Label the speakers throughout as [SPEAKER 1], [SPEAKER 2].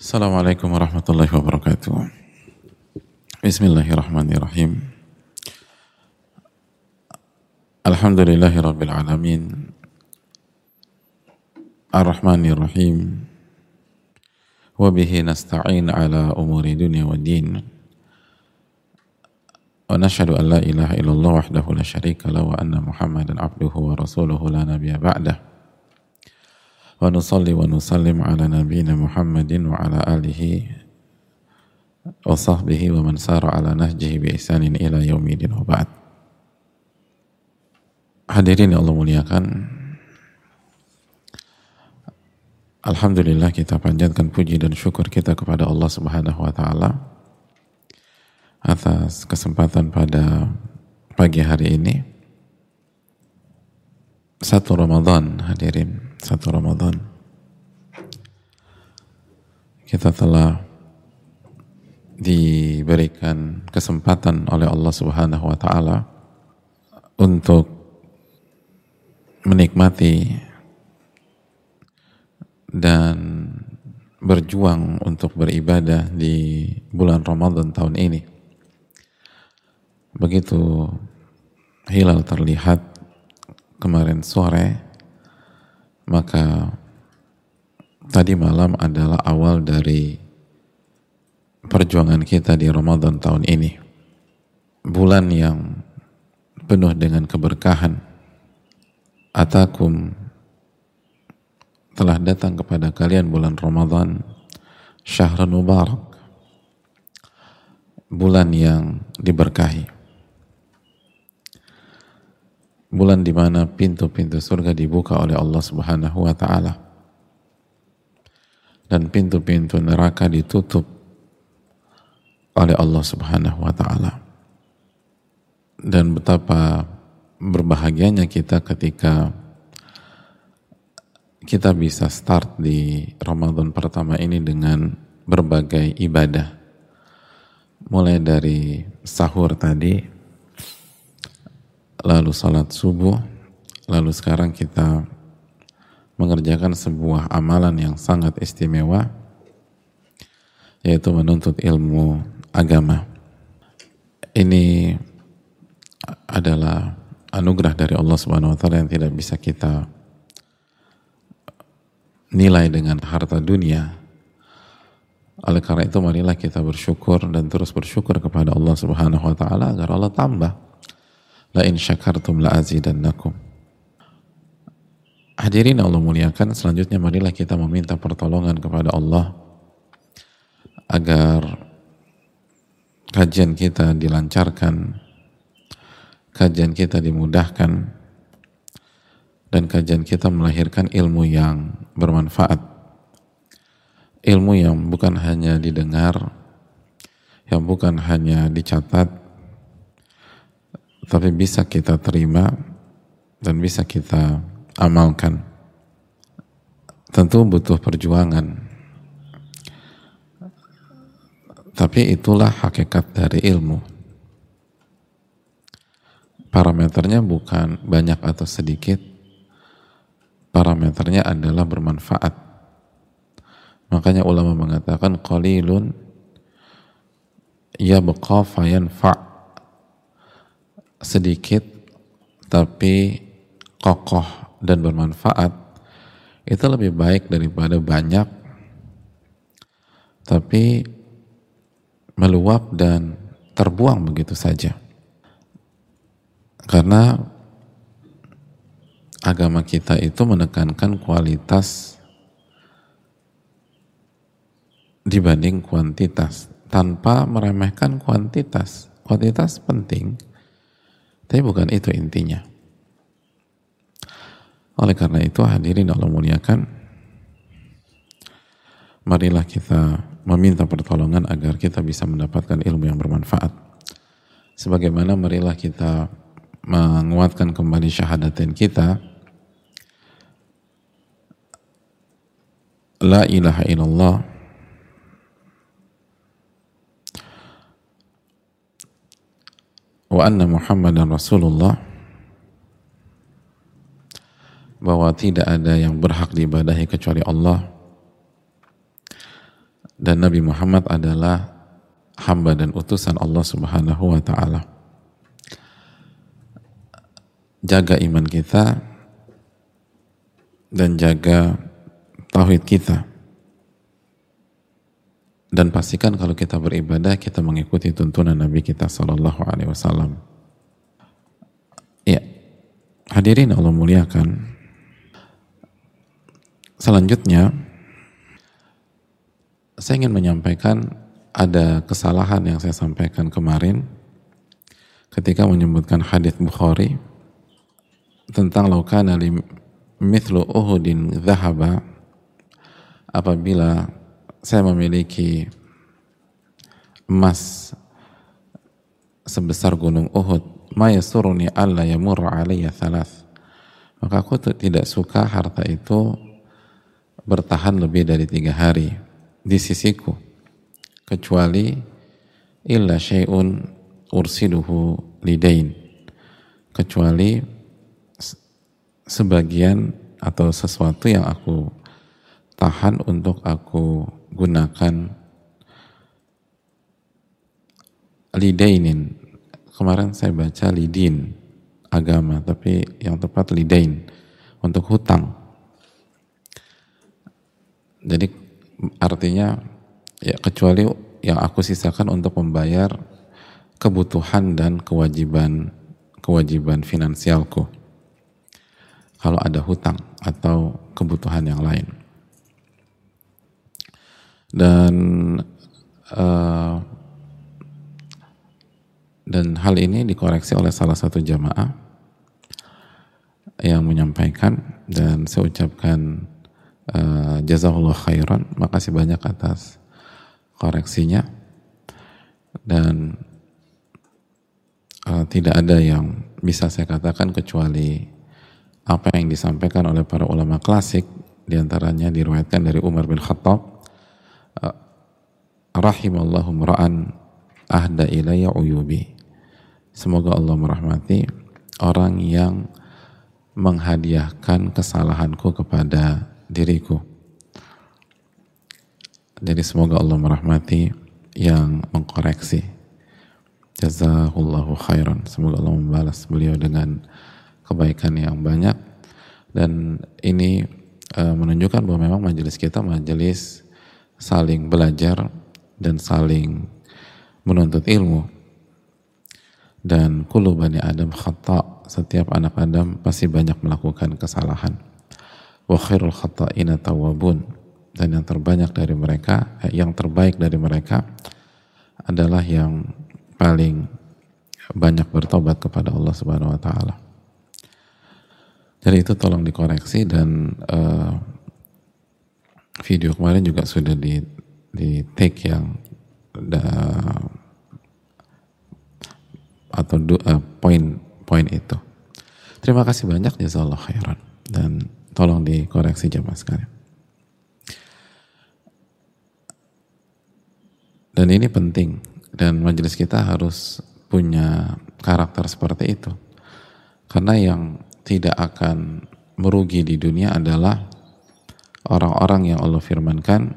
[SPEAKER 1] Assalamualaikum warahmatullahi wabarakatuh. Bismillahirrahmanirrahim. Alhamdulillahi rabbil alamin. Ar-Rahmanir-Rahim. Wa bihi nasta'in ala umuri dunya wa din. Wa nashhadu an la ilaha illallah wahdahu la syarika lahu wa anna Muhammadan abduhu wa rasuluhu la nabiyya ba'dah. Wa nusalli wa nusallim ala nabiyyina Muhammadin wa ala alihi wa sahbihi wa man sara ala nahjihi bi ihsanin ila yaumidin wa ba'd. Hadirin yang Allah muliakan, alhamdulillah kita panjatkan puji dan syukur kita kepada Allah Subhanahu wa taala atas kesempatan pada pagi hari ini. Satu Ramadan, hadirin, satu Ramadan. Kita telah diberikan kesempatan oleh Allah Subhanahu wa taala untuk menikmati dan berjuang untuk beribadah di bulan Ramadan tahun ini. Begitu hilal terlihat kemarin sore, maka tadi malam adalah awal dari perjuangan kita di Ramadan tahun ini. Bulan yang penuh dengan keberkahan. Atakum, telah datang kepada kalian bulan Ramadan, Syahrul Mubarak, bulan yang diberkahi, bulan di mana pintu-pintu surga dibuka oleh Allah Subhanahu wa taala dan pintu-pintu neraka ditutup oleh Allah Subhanahu wa taala. Dan betapa berbahagianya kita ketika kita bisa start di Ramadan pertama ini dengan berbagai ibadah, mulai dari sahur tadi, lalu salat subuh, lalu sekarang kita mengerjakan sebuah amalan yang sangat istimewa, yaitu menuntut ilmu agama. Ini adalah anugerah dari Allah Subhanahu wa taala yang tidak bisa kita nilai dengan harta dunia. Oleh karena itu marilah kita bersyukur dan terus bersyukur kepada Allah Subhanahu wa taala agar Allah tambah. La in syakartum la azidannakum. Hadirin Allah muliakan, selanjutnya marilah kita meminta pertolongan kepada Allah agar kajian kita dilancarkan, kajian kita dimudahkan, dan kajian kita melahirkan ilmu yang bermanfaat, ilmu yang bukan hanya didengar, yang bukan hanya dicatat, tapi bisa kita terima dan bisa kita amalkan. Tentu butuh perjuangan, tapi itulah hakikat dari ilmu. Parameternya bukan banyak atau sedikit, parameternya adalah bermanfaat. Makanya ulama mengatakan qalilun yabqa fayanfa', sedikit tapi kokoh dan bermanfaat itu lebih baik daripada banyak tapi meluap dan terbuang begitu saja. Karena agama kita itu menekankan kualitas dibanding kuantitas, tanpa meremehkan kuantitas. Kuantitas penting, tapi bukan itu intinya. Oleh karena itu hadirin Allah muliakan, marilah kita meminta pertolongan agar kita bisa mendapatkan ilmu yang bermanfaat. Sebagaimana marilah kita menguatkan kembali syahadatain kita, la ilaha illallah wa anna Muhammadan Rasulullah, bahwa tidak ada yang berhak diibadahi kecuali Allah dan Nabi Muhammad adalah hamba dan utusan Allah Subhanahu wa taala. Jaga iman kita dan jaga tauhid kita. Dan pastikan kalau kita beribadah kita mengikuti tuntunan Nabi kita sallallahu alaihi wasallam. Ya, hadirin Allah muliakan. Selanjutnya saya ingin menyampaikan ada kesalahan yang saya sampaikan kemarin ketika menyebutkan hadits Bukhari tentang laukana mithlu Uhudin dhahaba, apabila saya memiliki emas sebesar gunung Uhud, ma yasuruni alla yamurra alayya thalath, maka aku tidak suka harta itu bertahan lebih dari 3 hari di sisiku, kecuali illa syai'un ursiduhu lidain, kecuali sebagian atau sesuatu yang aku tahan untuk aku gunakan lidainin. Kemarin saya baca lidin, agama, tapi yang tepat lidain, untuk hutang. Jadi artinya ya kecuali yang aku sisakan untuk membayar kebutuhan dan kewajiban finansialku kalau ada hutang atau kebutuhan yang lain. Dan hal ini dikoreksi oleh salah satu jamaah yang menyampaikan, dan saya ucapkan jazakallahu khairan, makasih banyak atas koreksinya. Dan tidak ada yang bisa saya katakan kecuali apa yang disampaikan oleh para ulama klasik, diantaranya diriwayatkan dari Umar bin Khattab, rahimallahu mra'an ahda ilayya uyubi, semoga Allah merahmati orang yang menghadiahkan kesalahanku kepada diriku. Jadi semoga Allah merahmati yang mengkoreksi. Jazakallahu khairan, semoga Allah membalas beliau dengan kebaikan yang banyak. Dan ini menunjukkan bahwa memang majelis kita majelis saling belajar dan saling menuntut ilmu. Dan kullu bani Adam khata', setiap anak Adam pasti banyak melakukan kesalahan. Wa khairul khata'ina tawwabun, dan yang terbaik dari mereka adalah yang paling banyak bertobat kepada Allah Subhanahu wa taala. Jadi itu tolong dikoreksi. Dan video kemarin juga sudah di take yang poin itu. Terima kasih banyak, jazakallahu khairan, dan tolong dikoreksi jemaah sekalian. Dan ini penting, dan majelis kita harus punya karakter seperti itu, karena yang tidak akan merugi di dunia adalah orang-orang yang Allah firmankan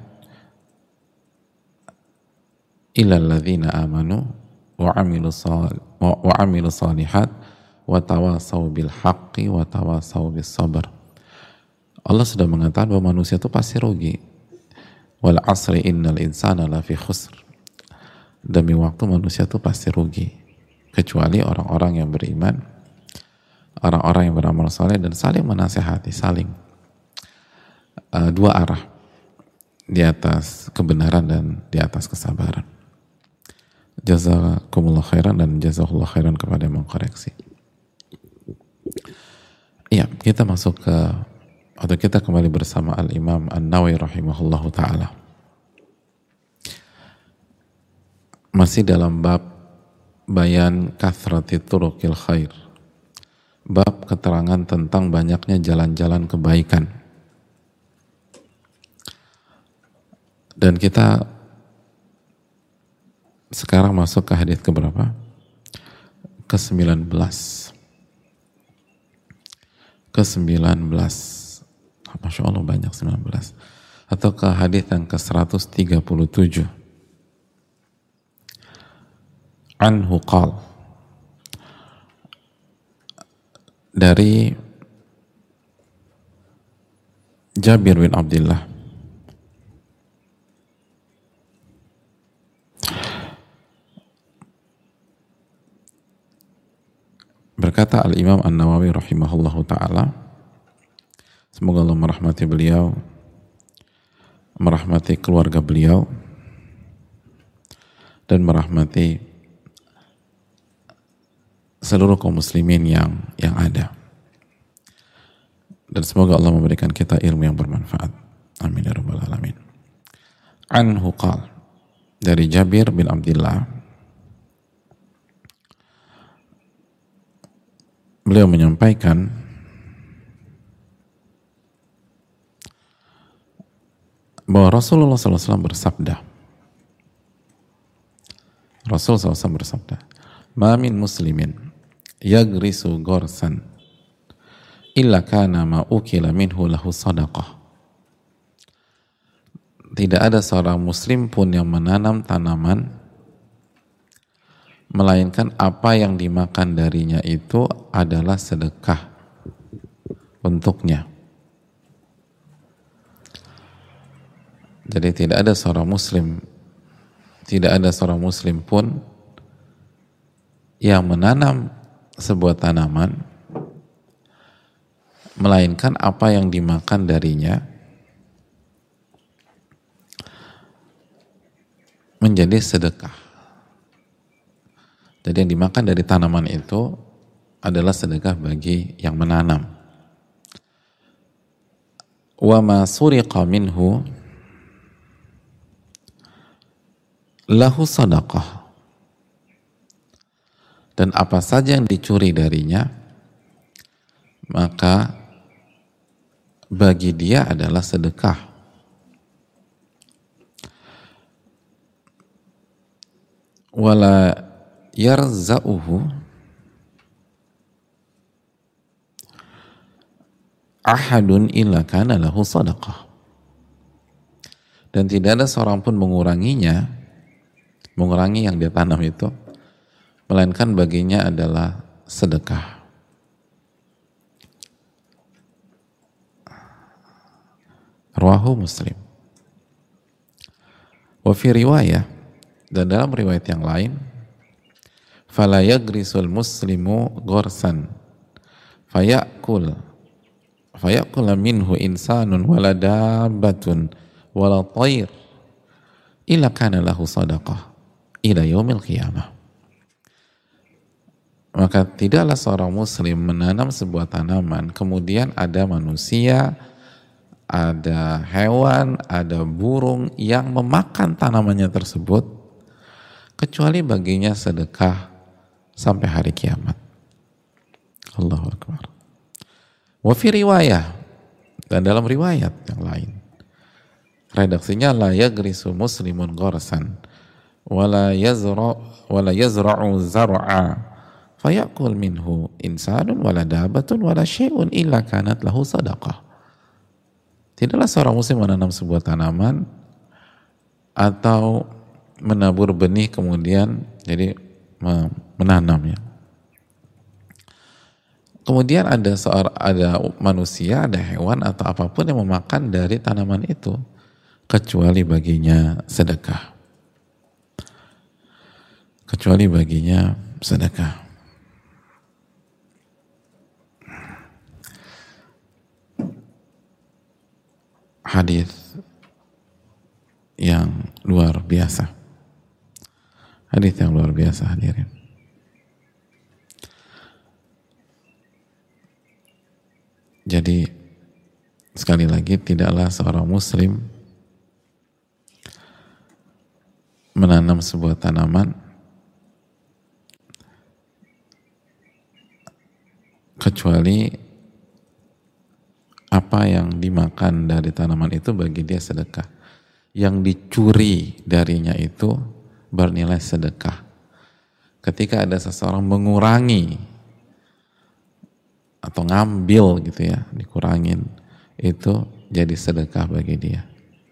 [SPEAKER 1] illal ladzina amanu wa amilu salihat wa tawasaw bil haqqi wa tawasaw bis sabr. Allah sudah mengatakan bahwa manusia itu pasti rugi. Wal asri innal insana lafi khusr. Demi waktu manusia itu pasti rugi, kecuali orang-orang yang beriman, orang-orang yang beramal saleh dan saling menasehati, saling dua arah, di atas kebenaran dan di atas kesabaran. Jazakumullah khairan, dan jazakumullah khairan kepada yang mengkoreksi. Iya, kita masuk atau kita kembali bersama Al-Imam An-Nawawi rahimahullahu ta'ala. Masih dalam bab bayan kathrati turuqil khair, bab keterangan tentang banyaknya jalan-jalan kebaikan. Dan kita sekarang masuk ke hadits keberapa? Ke-19. Masya Allah banyak 19. atau ke hadis yang ke-137. Anhu qal, dari Jabir bin Abdullah, berkata Al-Imam An-Nawawi rahimahullahu ta'ala, semoga Allah merahmati beliau, merahmati keluarga beliau, dan merahmati seluruh kaum muslimin yang ada. Dan semoga Allah memberikan kita ilmu yang bermanfaat. Amin ya rabbal alamin. Anhu qal, dari Jabir bin Abdullah, beliau menyampaikan bahwa Rasulullah SAW bersabda, Rasul SAW bersabda, "Ma min muslimin yagrisu gorsan illa kana ma ukila minhu lahu sadaqah." Tidak ada seorang muslim pun yang menanam tanaman melainkan apa yang dimakan darinya itu adalah sedekah untuknya. Jadi tidak ada seorang muslim pun yang menanam sebuah tanaman melainkan apa yang dimakan darinya menjadi sedekah. Jadi yang dimakan dari tanaman itu adalah sedekah bagi yang menanam. Wa ma suriqa minhu lahu sadaqah. Dan apa saja yang dicuri darinya, maka bagi dia adalah sedekah. Wala yarza'uhu ahadun illa kana lahu sadaqah. Dan tidak ada seorang pun mengurangi yang dia tanam itu, melainkan baginya adalah sedekah. Rawahu Muslim. Wa fi riwayah, dan dalam riwayat yang lain, fala yagrisul muslimu gorsan fayakul minhu insanun wala dabbatun wala tayr illa kana lahu sadaqah ila yaumil qiyamah. Maka tidaklah seorang muslim menanam sebuah tanaman, kemudian ada manusia, ada hewan, ada burung yang memakan tanamannya tersebut, kecuali baginya sedekah sampai hari kiamat. Allahu Akbar. Wa fi riwayah, dan dalam riwayat yang lain, redaksinya la yagrisu muslimun gorsan wala yazra'u zar'a fayakul minhu insanun wala dabatun wala syai'un illa kanat lahu sadaqah. Tidaklah seorang muslim menanam sebuah tanaman atau menabur benih kemudian jadi menanamnya. Kemudian ada manusia, ada hewan atau apapun yang memakan dari tanaman itu, kecuali baginya sedekah. Kecuali baginya sedekah. Hadis yang luar biasa. Hadis yang luar biasa, hadirin. Jadi sekali lagi, tidaklah seorang muslim menanam sebuah tanaman kecuali apa yang dimakan dari tanaman itu bagi dia sedekah. Yang dicuri darinya itu bernilai sedekah. Ketika ada seseorang mengurangi atau ngambil gitu ya, dikurangin, itu jadi sedekah bagi dia.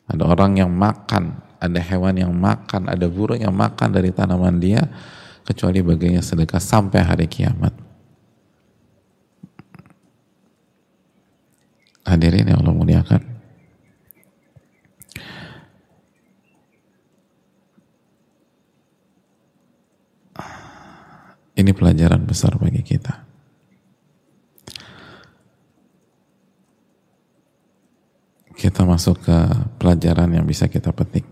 [SPEAKER 1] Ada orang yang makan, ada hewan yang makan, ada burung yang makan dari tanaman dia, kecuali bagiannya sedekah sampai hari kiamat. Hadirin yang Allah muliakan, ini pelajaran besar bagi kita. Kita masuk ke pelajaran yang bisa kita petik.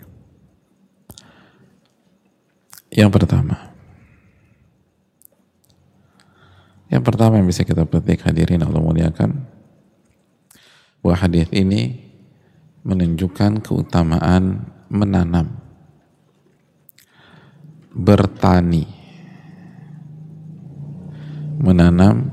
[SPEAKER 1] Yang pertama yang bisa kita petik, hadirin Allah muliakan, bahwa hadis ini menunjukkan keutamaan menanam, bertani, menanam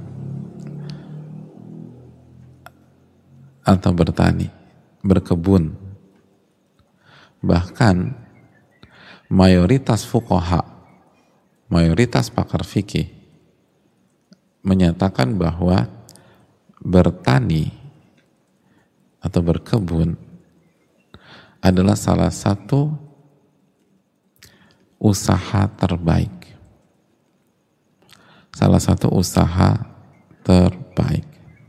[SPEAKER 1] atau bertani, berkebun. Bahkan mayoritas fuqaha, mayoritas pakar fikih menyatakan bahwa bertani atau berkebun adalah salah satu usaha terbaik. Salah satu usaha terbaik.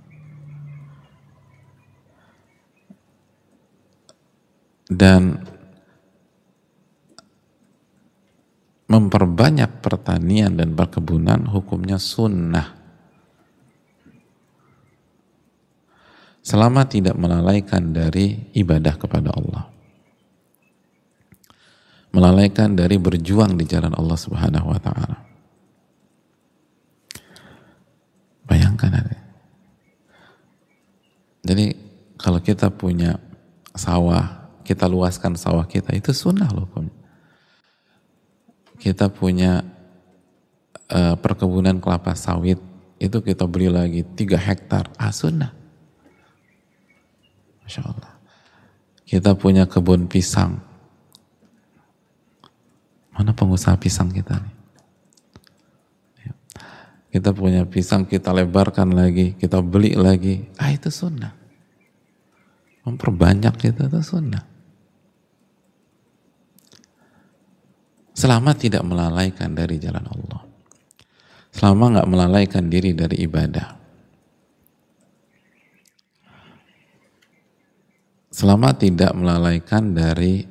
[SPEAKER 1] Dan memperbanyak pertanian dan perkebunan hukumnya sunnah, selama tidak melalaikan dari ibadah kepada Allah, melalaikan dari berjuang di jalan Allah Subhanahu wa ta'ala. Bayangkan ada. Jadi kalau kita punya sawah, kita luaskan sawah kita, itu sunnah loh. Kita punya perkebunan kelapa sawit, itu kita beli lagi 3 hektar, sunnah. Masya Allah. Kita punya kebun pisang. Mana pengusaha pisang kita nih? Kita punya pisang, kita lebarkan lagi, kita beli lagi, itu sunnah. Memperbanyak kita, itu sunnah. Selama tidak melalaikan dari jalan Allah, selama nggak melalaikan diri dari ibadah, selama tidak melalaikan dari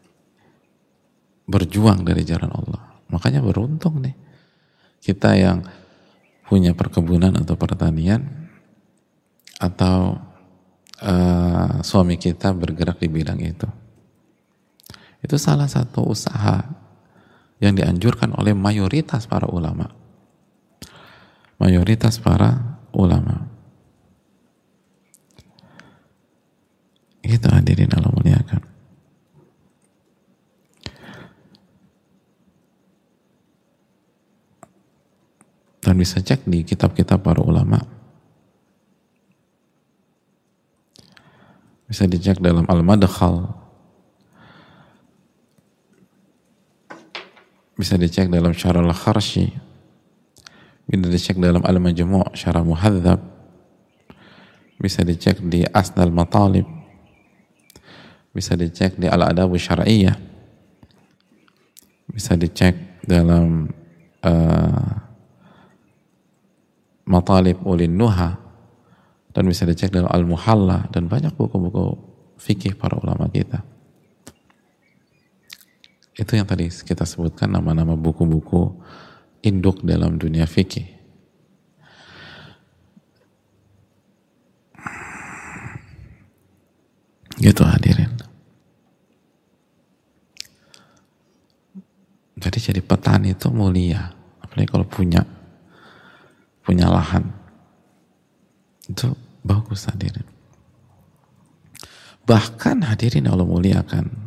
[SPEAKER 1] berjuang dari jalan Allah. Makanya beruntung nih kita yang punya perkebunan atau pertanian, atau suami kita bergerak di bidang itu. Itu salah satu usaha yang dianjurkan oleh mayoritas para ulama. Mayoritas para ulama. Itu hadirin Allah muliakan. Dan bisa cek di kitab-kitab para ulama. Bisa dicek dalam Al-Madkhal. Bisa dicek dalam Syarah Al-Kharshi, bisa dicek dalam Al-Majmu' Syarah Muhadzab, bisa dicek di Asnal Matalib, bisa dicek di Al-Adabu Syar'iyyah, bisa dicek dalam Matalib Ulin Nuha, dan bisa dicek dalam Al-Muhalla, dan banyak buku-buku fikih para ulama kita. Itu yang tadi kita sebutkan nama-nama buku-buku induk dalam dunia fikih. Gitu hadirin. Jadi petani itu mulia, apalagi kalau punya lahan. Itu bagus hadirin. Bahkan hadirin Allah muliakan,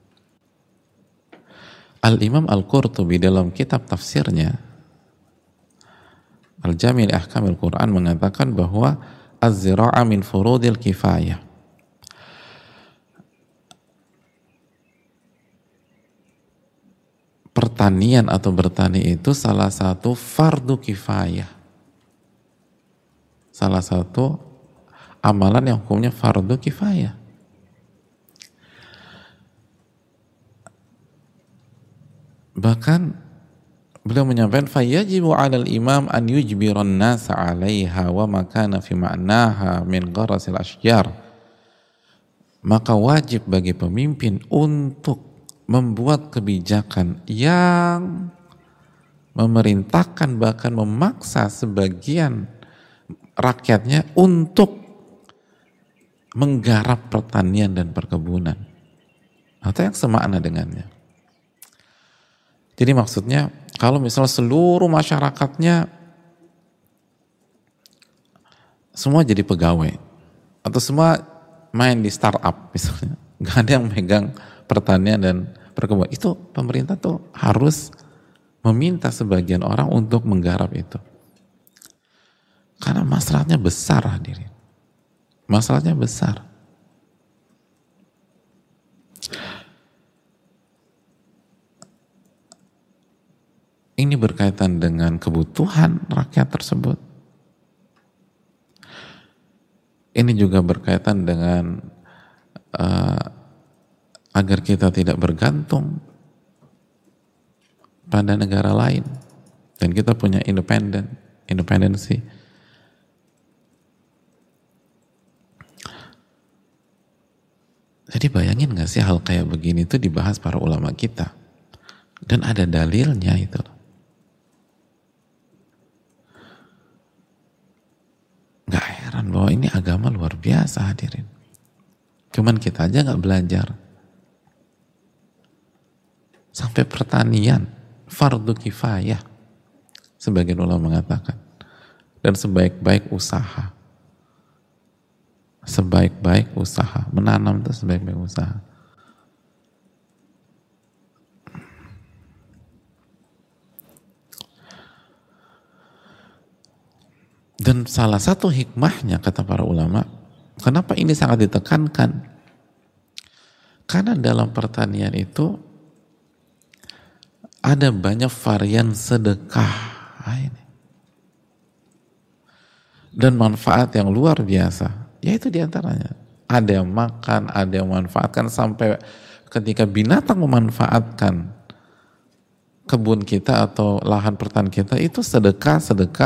[SPEAKER 1] Al-Imam Al-Qurtubi dalam kitab tafsirnya Al-Jami' li Ahkamil Quran mengatakan bahwa az-zira'a min furudil kifayah. Pertanian atau bertani itu salah satu fardu kifayah. Salah satu amalan yang hukumnya fardu kifayah. Bahkan beliau menyampaikan fayajibu 'alal imam an yujbiran nasa 'alaiha wa ma kana fi ma'naha min gharasil asyjar. Maka wajib bagi pemimpin untuk membuat kebijakan yang memerintahkan bahkan memaksa sebagian rakyatnya untuk menggarap pertanian dan perkebunan atau yang semakna dengannya. Jadi maksudnya kalau misalnya seluruh masyarakatnya semua jadi pegawai atau semua main di startup misalnya, nggak ada yang megang pertanian dan perkebunan, itu pemerintah tuh harus meminta sebagian orang untuk menggarap itu. Karena masalahnya besar, hadirin. Masalahnya besar. Ini berkaitan dengan kebutuhan rakyat tersebut. Ini juga berkaitan dengan agar kita tidak bergantung pada negara lain dan kita punya independensi. Jadi bayangin gak sih hal kayak begini itu dibahas para ulama kita dan ada dalilnya itu. Gak heran bahwa ini agama luar biasa, hadirin. Cuman kita aja gak belajar. Sampai pertanian fardu kifayah sebagian ulama mengatakan, dan sebaik-baik usaha menanam itu sebaik-baik usaha. Dan salah satu hikmahnya kata para ulama, kenapa ini sangat ditekankan, karena dalam pertanian itu ada banyak varian sedekah ini. Dan manfaat yang luar biasa, yaitu diantaranya ada yang makan, ada yang memanfaatkan, sampai ketika binatang memanfaatkan kebun kita atau lahan pertanian kita, itu sedekah.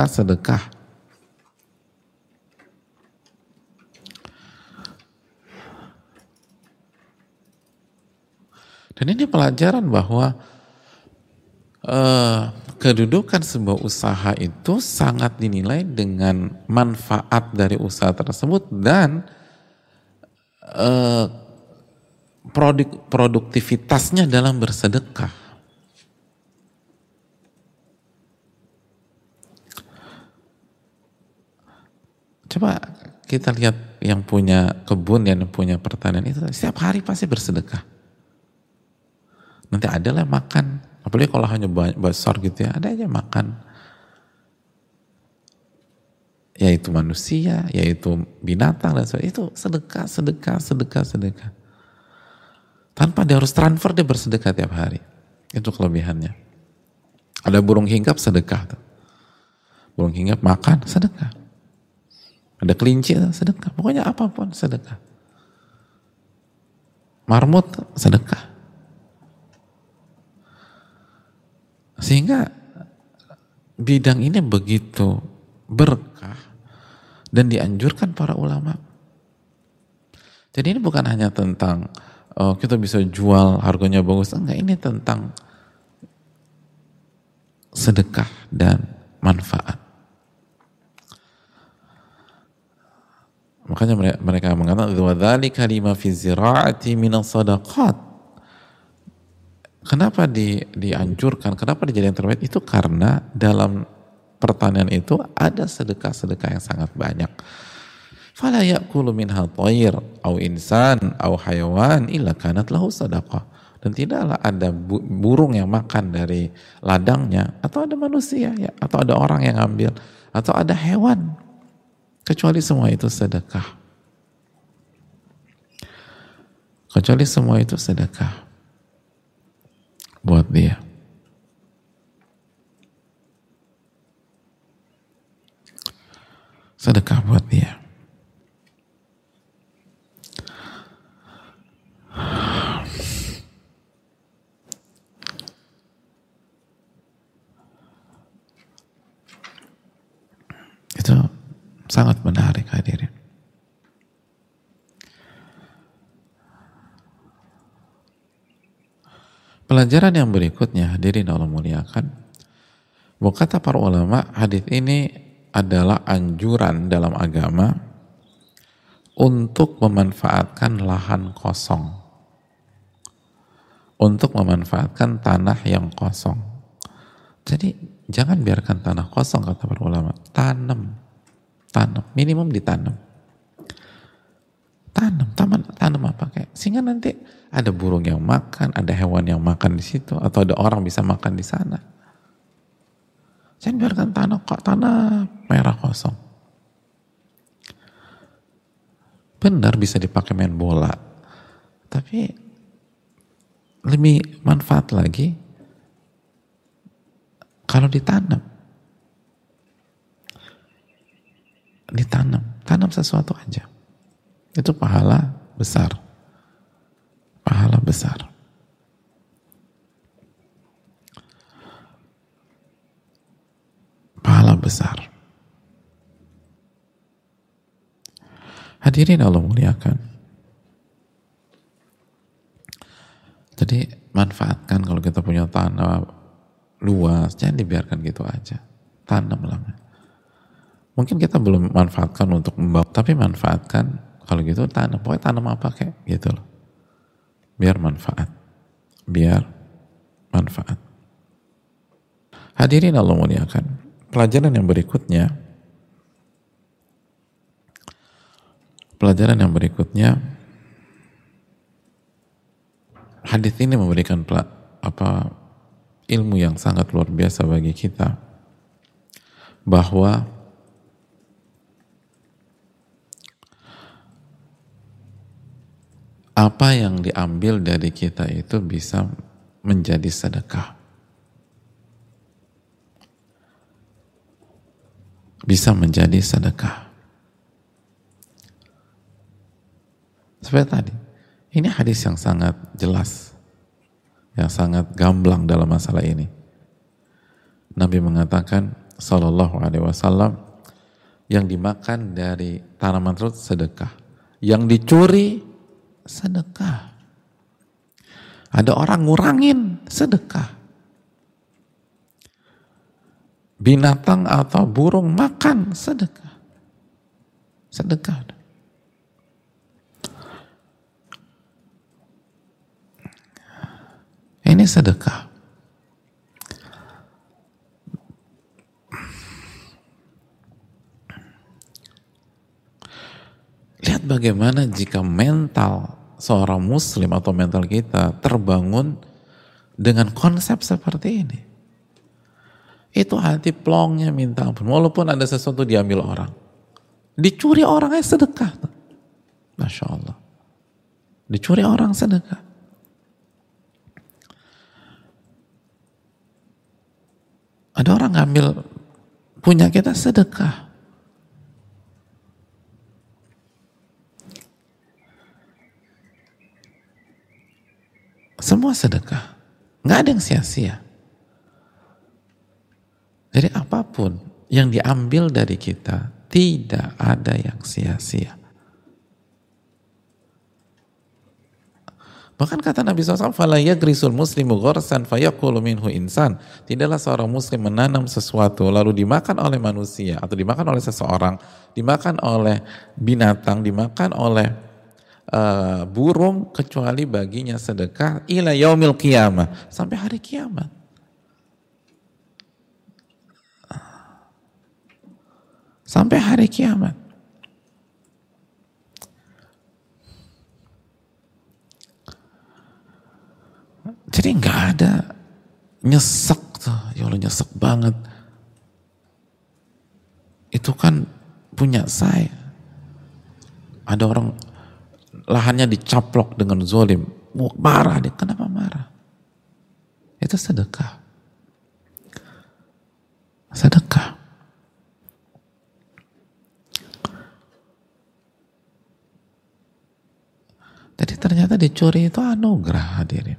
[SPEAKER 1] Dan ini pelajaran bahwa kedudukan sebuah usaha itu sangat dinilai dengan manfaat dari usaha tersebut dan produktivitasnya dalam bersedekah. Coba kita lihat yang punya kebun dan yang punya pertanian itu setiap hari pasti bersedekah. Nanti ada lah makan, apalagi kalau hanya besar gitu ya, ada aja makan. Yaitu manusia, yaitu binatang dan sebagainya. Itu sedekah. Tanpa dia harus transfer, dia bersedekah tiap hari. Itu kelebihannya. Ada burung hinggap, sedekah tuh. Burung hinggap makan, sedekah. Ada kelinci, sedekah. Pokoknya apapun, sedekah. Marmut, sedekah. Sehingga bidang ini begitu berkah dan dianjurkan para ulama. Jadi ini bukan hanya tentang kita bisa jual harganya bagus, enggak, ini tentang sedekah dan manfaat. Makanya mereka mengatakan wa dzalika lima fi ziraati minas sadaqat. Kenapa dianjurkan? Kenapa dijadikan terbaik? Itu karena dalam pertanian itu ada sedekah-sedekah yang sangat banyak. Fala ya'kulu minha thair au insan au hayawan illa kanat lahu sadaqah. Dan tidaklah ada burung yang makan dari ladangnya, atau ada manusia ya, atau ada orang yang ambil, atau ada hewan, kecuali semua itu sedekah. Kecuali semua itu sedekah buat dia. Sedekah buat dia. Sangat menarik hadirin. Pelajaran yang berikutnya hadirin Allah muliakan, bahwa kata para ulama, hadis ini adalah anjuran dalam agama untuk memanfaatkan lahan kosong, untuk memanfaatkan tanah yang kosong. Jadi jangan biarkan tanah kosong, kata para ulama. Tanam, minimum ditanam. Tanam apa kayak, sehingga nanti ada burung yang makan, ada hewan yang makan di situ, atau ada orang bisa makan di sana. Jangan biarkan tanah merah kosong. Benar bisa dipakai main bola, tapi lebih manfaat lagi kalau ditanam. Tanam sesuatu aja. Itu pahala besar. Pahala besar. Pahala besar. Hadirin Allah muliakan. Jadi manfaatkan kalau kita punya tanah luas, jangan dibiarkan gitu aja. Tanamlah. Mungkin kita belum manfaatkan untuk membawa, tapi manfaatkan. Kalau gitu tanam, pokoknya tanam apa kayak gitu loh. Biar manfaat. Hadirin Allah muliakan. Pelajaran yang berikutnya, hadis ini memberikan ilmu yang sangat luar biasa bagi kita, bahwa apa yang diambil dari kita itu bisa menjadi sedekah. Bisa menjadi sedekah. Seperti tadi, ini hadis yang sangat jelas, yang sangat gamblang dalam masalah ini. Nabi mengatakan, sallallahu alaihi wasallam, yang dimakan dari tanaman tersebut sedekah, yang dicuri sedekah. Ada orang ngurangin, sedekah. Binatang atau burung makan, sedekah. Sedekah. Ini sedekah. Lihat bagaimana jika mental seorang muslim atau mental kita terbangun dengan konsep seperti ini. Itu hati plongnya minta ampun. Walaupun ada sesuatu diambil orang. Dicuri orangnya sedekah. Masya Allah. Dicuri orang sedekah. Ada orang ngambil punya kita, sedekah. Semua sedekah. Nggak ada yang sia-sia. Jadi apapun yang diambil dari kita, tidak ada yang sia-sia. Bahkan kata Nabi SAW, فَلَا يَغْرِسُ الْمُسْلِمُ غَرْسًا فَيَقُولُ مِنْهُ إِنسان. Tidaklah seorang muslim menanam sesuatu, lalu dimakan oleh manusia, atau dimakan oleh seseorang, dimakan oleh binatang, dimakan oleh burung, kecuali baginya sedekah ila yaumil qiyamah, sampai hari kiamat. Sampai hari kiamat. Jadi nggak ada nyesek tuh, ya Allah nyesek banget. Itu kan punya saya. Ada orang lahannya dicaplok dengan zolim, marah dia. Kenapa marah? Itu sedekah. Sedekah. Jadi ternyata dicuri itu anugerah, hadirin.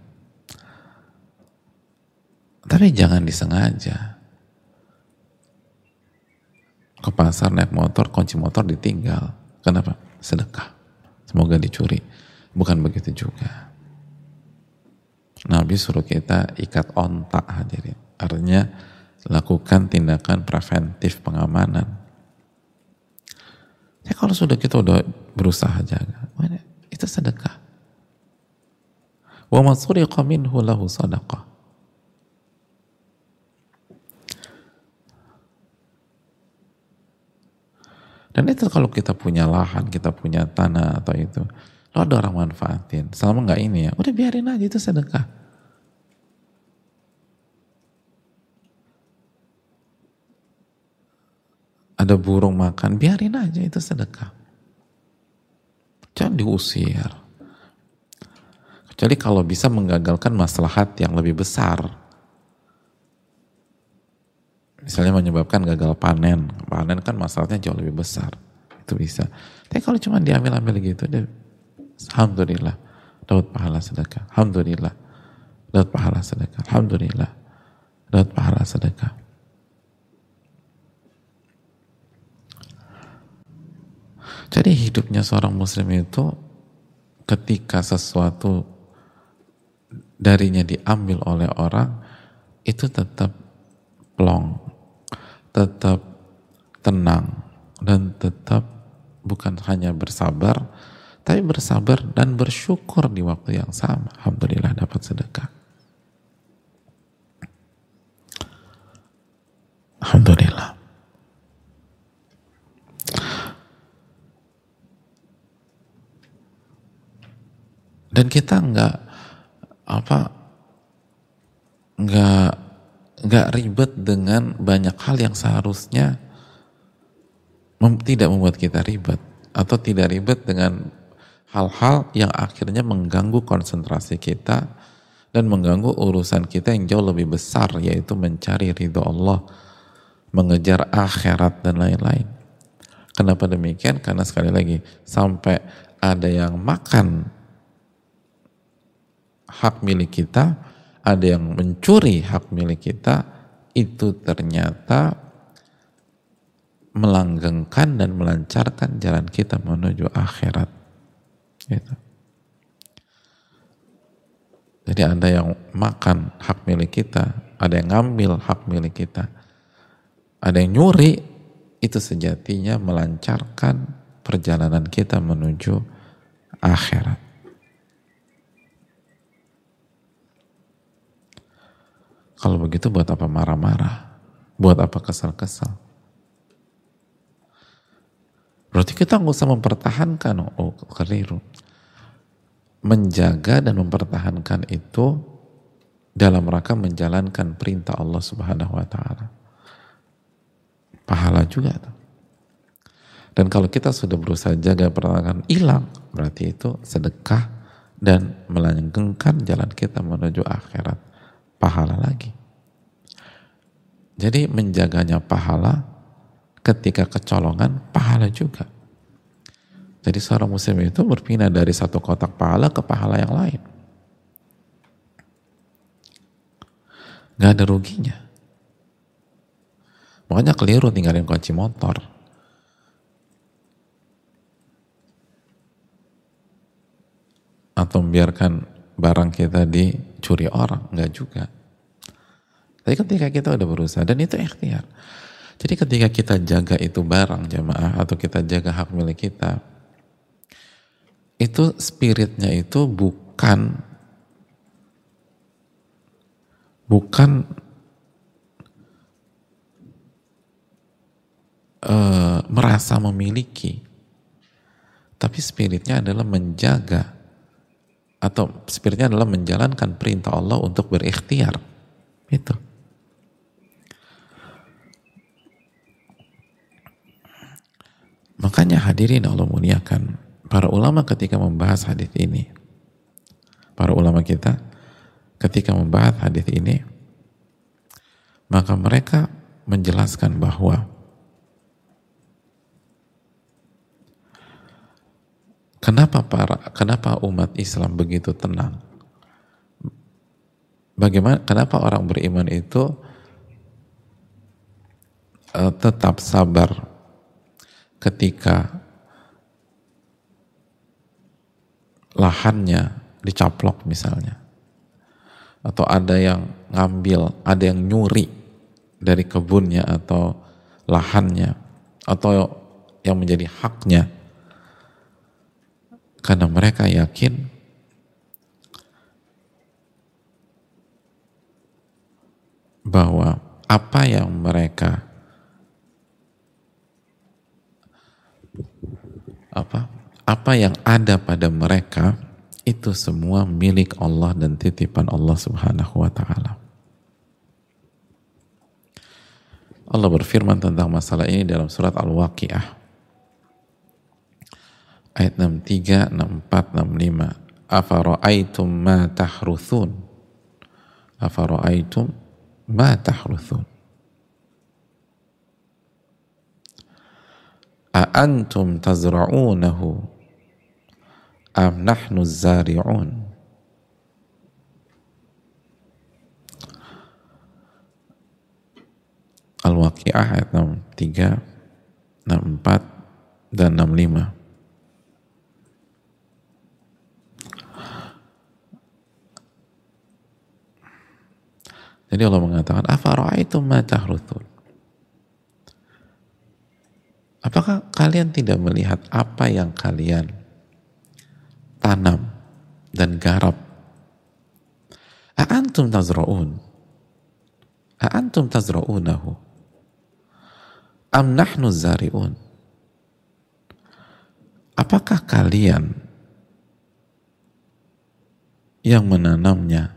[SPEAKER 1] Tapi jangan disengaja. ke pasar naik motor, kunci motor ditinggal. Kenapa? Sedekah. Semoga dicuri. Bukan begitu juga. Nabi suruh kita ikat ontak, hadirin. Artinya lakukan tindakan preventif pengamanan. Ya kalau sudah kita udah berusaha jaga, itu sedekah. Wa man suriqa minhu lahu sadaqah. Dan itu kalau kita punya lahan, kita punya tanah atau itu, lo ada orang manfaatin, selama nggak ini ya, udah biarin aja, itu sedekah. Ada burung makan, biarin aja, itu sedekah. Jangan diusir. Kecuali kalau bisa menggagalkan maslahat yang lebih besar. Misalnya menyebabkan gagal panen. Panen kan masalahnya jauh lebih besar. Itu bisa. Tapi kalau cuma diambil-ambil gitu, deh, alhamdulillah, dapat pahala sedekah. Alhamdulillah, dapat pahala sedekah. Alhamdulillah, dapat pahala sedekah. Jadi hidupnya seorang muslim itu ketika sesuatu darinya diambil oleh orang, itu tetap plong, tetap tenang, dan tetap bukan hanya bersabar, tapi bersabar dan bersyukur di waktu yang sama. Alhamdulillah dapat sedekah. Alhamdulillah. Dan kita nggak ribet dengan banyak hal yang seharusnya tidak membuat kita ribet, atau tidak ribet dengan hal-hal yang akhirnya mengganggu konsentrasi kita dan mengganggu urusan kita yang jauh lebih besar, yaitu mencari ridho Allah, mengejar akhirat dan lain-lain. Kenapa demikian? Karena sekali lagi, sampai ada yang makan hak milik kita, ada yang mencuri hak milik kita, itu ternyata melanggengkan dan melancarkan jalan kita menuju akhirat. Gitu. Jadi ada yang makan hak milik kita, ada yang ngambil hak milik kita, ada yang nyuri, itu sejatinya melancarkan perjalanan kita menuju akhirat. Kalau begitu buat apa marah-marah? Buat apa kesal-kesal? Berarti kita nggak usah mempertahankan. Oh, keliru. Menjaga dan mempertahankan itu dalam rangka menjalankan perintah Allah Subhanahu wa Ta'ala. Pahala juga tuh. Dan kalau kita sudah berusaha jaga pertahanan hilang, berarti itu sedekah dan melanggengkan jalan kita menuju akhirat. Pahala lagi. Jadi menjaganya pahala, ketika kecolongan pahala juga. Jadi seorang muslim itu berpindah dari satu kotak pahala ke pahala yang lain. Gak ada ruginya. Makanya keliru tinggalin kunci motor. Atau membiarkan barang kita dicuri orang, enggak juga. Tapi ketika kita udah berusaha, dan itu ikhtiar. Jadi ketika kita jaga itu barang jamaah, atau kita jaga hak milik kita, itu spiritnya itu bukan merasa memiliki, tapi spiritnya adalah menjaga, atau spiritnya adalah menjalankan perintah Allah untuk berikhtiar. Itu. Makanya hadirin Allah muliakan, para ulama ketika membahas hadis ini, para ulama kita ketika membahas hadis ini, maka mereka menjelaskan bahwa kenapa umat Islam begitu tenang? Kenapa orang beriman itu tetap sabar ketika lahannya dicaplok misalnya, atau ada yang ngambil, ada yang nyuri dari kebunnya atau lahannya, atau yang menjadi haknya, karena mereka yakin bahwa apa yang mereka apa yang ada pada mereka itu semua milik Allah dan titipan Allah Subhanahu wa taala. Allah berfirman tentang masalah ini dalam surat Al-Waqiah ayat 63, 64, 65. Afara'aitum ma tahruthun. Afara'aitum ma tahruthun. A antum tazra'unahu am nahnu zari'un. Al-Waqiah ayat 63, 64, dan 65. Jadi Allah mengatakan, afara'aitum ma tahruthun. Apakah kalian tidak melihat apa yang kalian tanam dan garap? A'antum tazra'un. A'antum tazra'unahu. Am nahnu zari'un. Apakah kalian yang menanamnya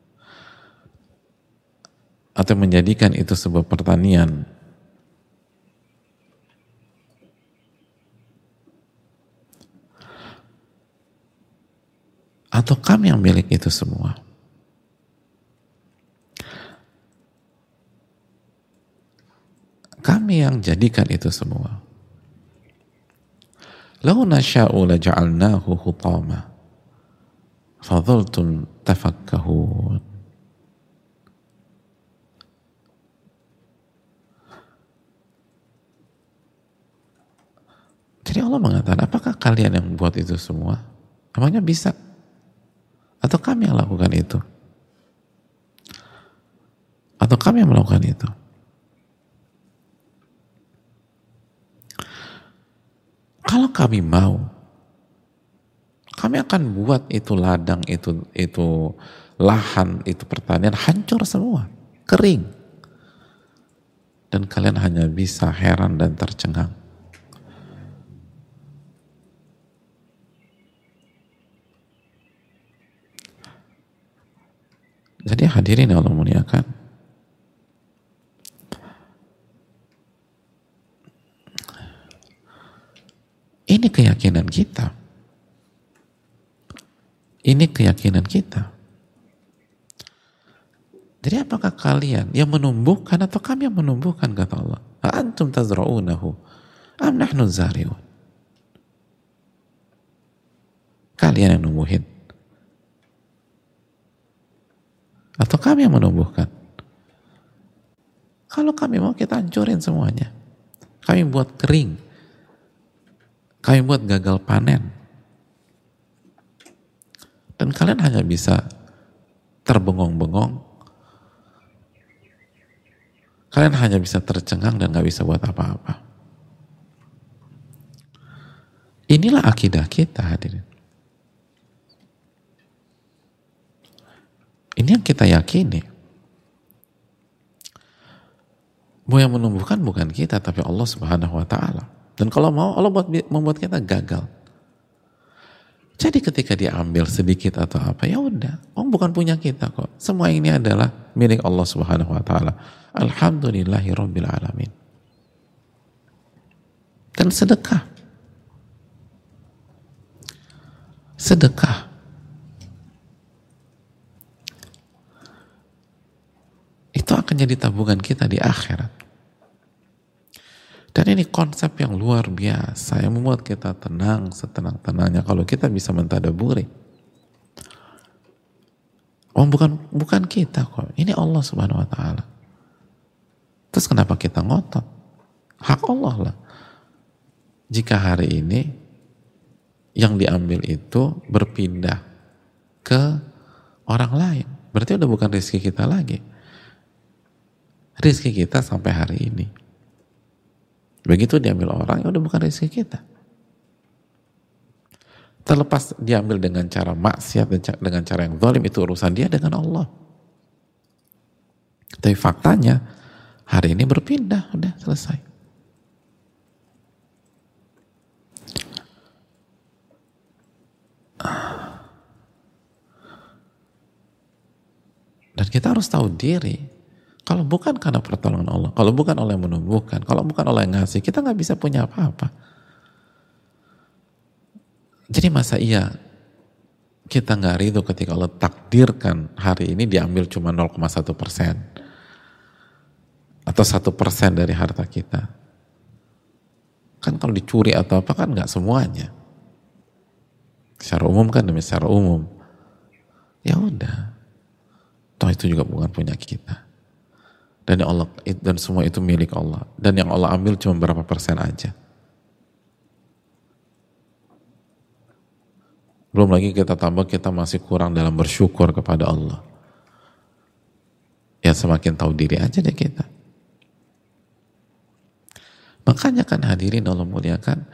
[SPEAKER 1] atau menjadikan itu sebuah pertanian, atau kami yang milik itu semua? Kami yang jadikan itu semua. Lau nasha'u laja'alnahu hutama fadhaltum tafakkahun. Jadi Allah mengatakan, apakah kalian yang buat itu semua? Emangnya bisa? Atau kami yang lakukan itu? Atau kami yang melakukan itu? Kalau kami mau, kami akan buat itu ladang, itu lahan, itu pertanian hancur semua, kering. Dan kalian hanya bisa heran dan tercengang. Jadi hadirin yang Allah muliakan, ini keyakinan kita. Ini keyakinan kita. Jadi apakah kalian yang menumbuhkan atau kami yang menumbuhkan, kata Allah? Antum tazra'unahu am nahnu zari'un. Kalian yang numbuhin atau kami yang menumbuhkan? Kalau kami mau, kita hancurin semuanya. Kami buat kering. Kami buat gagal panen. Dan kalian hanya bisa terbengong-bengong. Kalian hanya bisa tercengang dan gak bisa buat apa-apa. Inilah akidah kita, hadirin. Ini yang kita yakini. Bahwa yang menumbuhkan bukan kita, tapi Allah Subhanahu wa ta'ala. Dan kalau mau, Allah membuat kita gagal. Jadi ketika diambil sedikit atau apa, ya udah, bukan punya kita kok. Semua ini adalah milik Allah Subhanahu wa ta'ala. Alhamdulillahi rabbil alamin. Dan sedekah. Sedekah. Itu akan jadi tabungan kita di akhirat. Dan ini konsep yang luar biasa yang membuat kita tenang setenang-tenangnya kalau kita bisa mentadaburi. Bukan kita kok. Ini Allah Subhanahu wa ta'ala. Terus kenapa kita ngotot? Hak Allah lah. jika hari ini yang diambil itu berpindah ke orang lain, berarti udah bukan rezeki kita lagi. Rezeki kita sampai hari ini. Begitu diambil orang, ya udah bukan rezeki kita. Terlepas diambil dengan cara maksiat dan dengan cara yang zalim, itu urusan dia dengan Allah. Tapi faktanya hari ini berpindah, udah selesai. Dan kita harus tahu diri, kalau bukan karena pertolongan Allah, kalau bukan Allah yang menumbuhkan, kalau bukan Allah yang ngasih, kita nggak bisa punya apa-apa. Jadi masa iya kita nggak ridho ketika Allah takdirkan hari ini diambil cuma 0,1% atau 1% dari harta kita? Kan kalau dicuri atau apa kan nggak semuanya. Secara umum kan demi secara umum. Ya udah. Toh itu juga bukan punya kita. Dan yang Allah, dan semua itu milik Allah. Dan yang Allah ambil cuma berapa persen aja. Belum lagi kita tambah, kita masih kurang dalam bersyukur kepada Allah. Ya semakin tahu diri aja deh kita. Makanya kan hadirin Allah muliakan,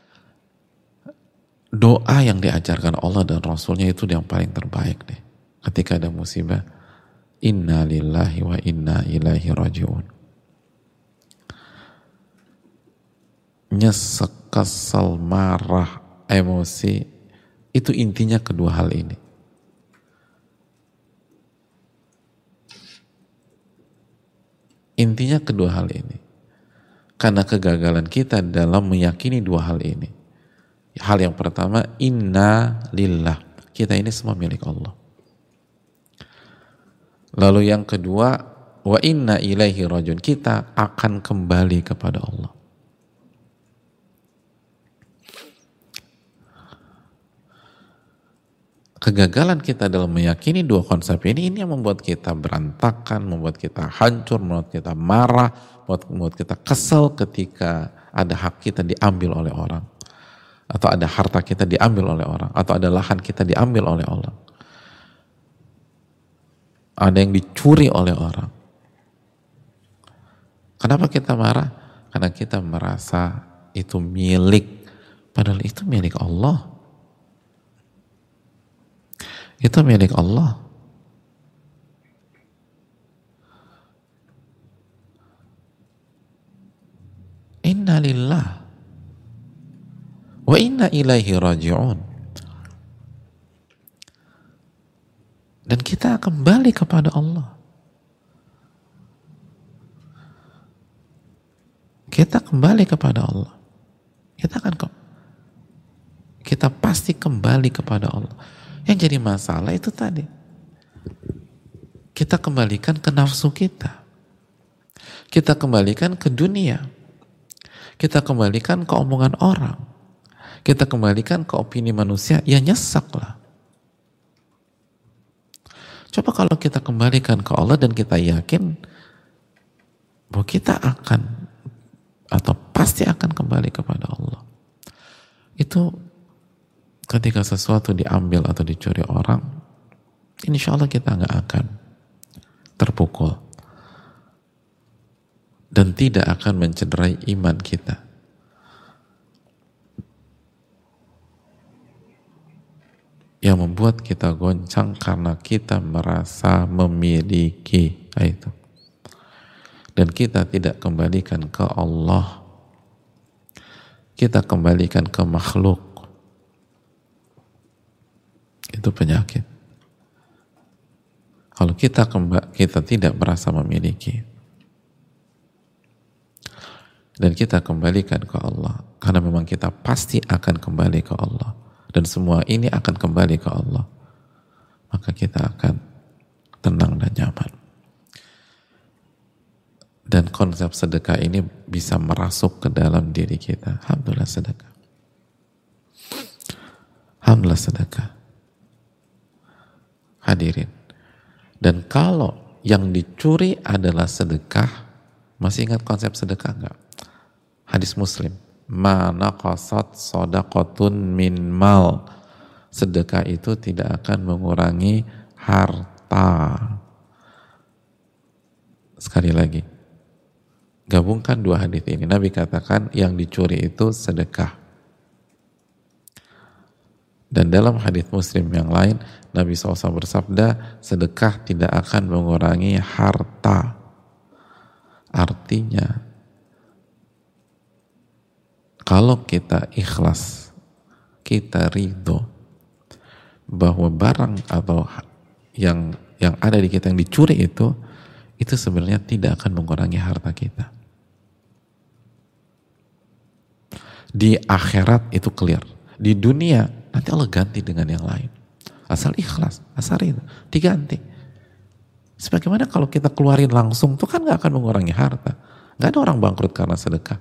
[SPEAKER 1] doa yang diajarkan Allah dan Rasulnya itu yang paling terbaik deh. Ketika ada musibah, inna lillahi wa inna ilaihi raji'un. Nyesek, kesel, marah, emosi, itu intinya kedua hal ini. Intinya kedua hal ini. Karena kegagalan kita dalam meyakini dua hal ini. Hal yang pertama, inna lillah. Kita ini semua milik Allah. Lalu yang kedua, wa inna ilaihi rajiun. Kita akan kembali kepada Allah. Kegagalan kita dalam meyakini dua konsep ini yang membuat kita berantakan, membuat kita hancur, membuat kita marah, membuat kita kesel ketika ada hak kita diambil oleh orang, atau ada harta kita diambil oleh orang, atau ada lahan kita diambil oleh orang, ada yang dicuri oleh orang. Kenapa kita marah? Karena kita merasa itu milik, padahal itu milik Allah. Itu milik Allah. Inna lillah wa inna ilaihi raji'un. Dan kita kembali kepada Allah. Kita kembali kepada Allah. Kita pasti kembali kepada Allah. Yang jadi masalah itu tadi, kita kembalikan ke nafsu kita, kita kembalikan ke dunia, kita kembalikan ke omongan orang, kita kembalikan ke opini manusia, ya nyesek lah. Coba kalau kita kembalikan ke Allah dan kita yakin bahwa kita akan atau pasti akan kembali kepada Allah. Itu ketika sesuatu diambil atau dicuri orang, insya Allah kita nggak akan terpukul dan tidak akan mencederai iman kita. Yang membuat kita goncang karena kita merasa memiliki itu. Dan kita tidak kembalikan ke Allah, kita kembalikan ke makhluk. Itu penyakit. Kalau kita tidak merasa memiliki dan kita kembalikan ke Allah, karena memang kita pasti akan kembali ke Allah dan semua ini akan kembali ke Allah, maka kita akan tenang dan nyaman. Dan konsep sedekah ini bisa merasuk ke dalam diri kita. Alhamdulillah sedekah. Alhamdulillah sedekah. Hadirin. Dan kalau yang dicuri adalah sedekah, masih ingat konsep sedekah enggak? Hadis Muslim. ma naqasat shadaqatun min mal, sedekah itu tidak akan mengurangi harta. Sekali lagi, gabungkan dua hadis ini. Nabi katakan yang dicuri itu sedekah. Dan dalam hadis Muslim yang lain, Nabi SAW bersabda, sedekah tidak akan mengurangi harta. Artinya, kalau kita ikhlas, kita ridho bahwa barang atau yang ada di kita yang dicuri itu sebenarnya tidak akan mengurangi harta kita. Di akhirat itu clear. Di dunia nanti Allah ganti dengan yang lain. Asal ikhlas, asal ridho, diganti. Sebagaimana kalau kita keluarin langsung itu kan gak akan mengurangi harta. Gak ada orang bangkrut karena sedekah.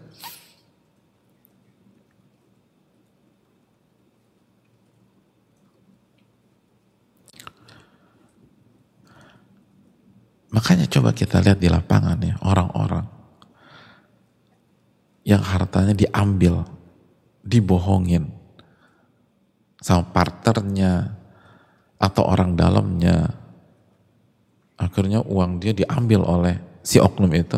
[SPEAKER 1] Makanya coba kita lihat di lapangan ya, orang-orang yang hartanya diambil, dibohongin sama partnernya atau orang dalamnya, akhirnya uang dia diambil oleh si oknum itu,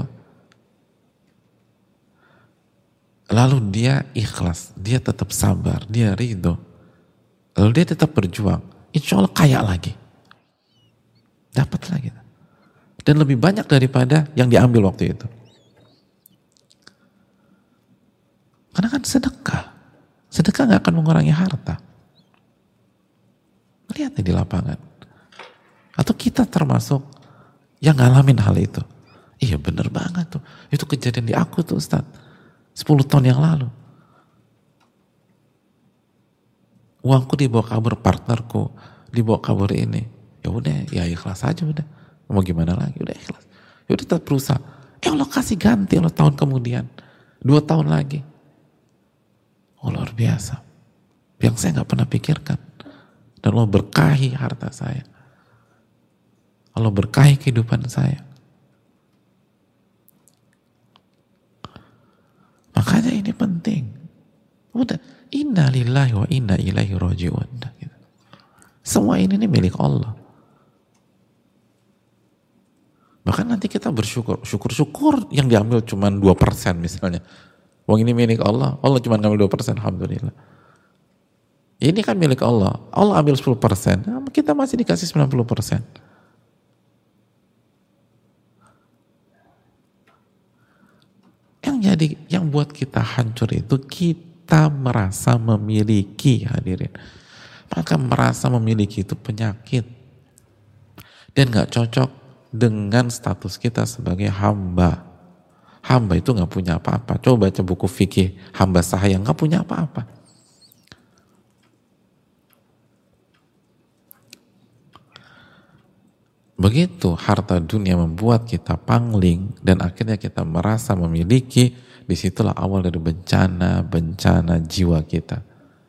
[SPEAKER 1] lalu dia ikhlas, dia tetap sabar, dia ridho, lalu dia tetap berjuang, insya Allah kaya lagi, dapat lagi. Dan lebih banyak daripada yang diambil waktu itu. Karena kan sedekah. Sedekah gak akan mengurangi harta. Lihat nih di lapangan. Atau kita termasuk yang ngalamin hal itu. Iya bener banget tuh. Itu kejadian di aku tuh Ustaz. 10 tahun yang lalu. Uangku dibawa kabur partnerku. Dibawa kabur ini. Ya udah, ya ikhlas aja udah. Mau gimana lagi, udah ikhlas. Ya udah tetap berusaha. Allah kasih ganti Allah tahun kemudian. 2 tahun lagi. Oh luar biasa. Yang saya gak pernah pikirkan. Dan Allah berkahi harta saya. Allah berkahi kehidupan saya. Makanya ini penting. Udah, inna lillahi wa inna ilaihi raji'un. Semua ini milik Allah. Bahkan nanti kita bersyukur, syukur yang diambil cuma 2% misalnya. Uang ini milik Allah, Allah cuma ngambil 2%, alhamdulillah. Ini kan milik Allah, Allah ambil 10%, kita masih dikasih 90%. Yang buat kita hancur itu kita merasa memiliki, hadirin. Maka merasa memiliki itu penyakit. Dan gak cocok dengan status kita sebagai hamba. Hamba itu gak punya apa-apa. Coba baca buku fikih hamba sahaya, gak punya apa-apa. Begitu harta dunia membuat kita pangling dan akhirnya kita merasa memiliki, disitulah awal dari bencana jiwa kita.